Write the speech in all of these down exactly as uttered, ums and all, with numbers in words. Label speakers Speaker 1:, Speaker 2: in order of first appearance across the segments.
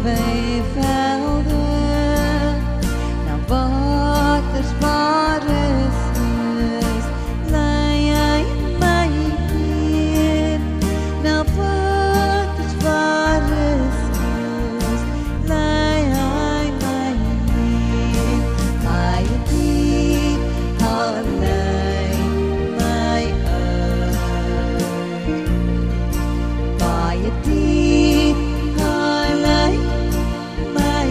Speaker 1: weivelde. Na waters waar is is, lei hy my neer. Na waters waar is is, lei hy my neer. Baie diep, haar lei my uit. Baie diep, haar lei my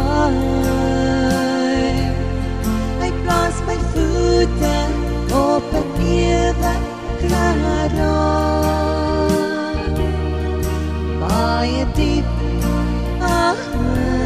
Speaker 1: uit. Hy plaas my voete op 'n ewe graan. Baie diep, ag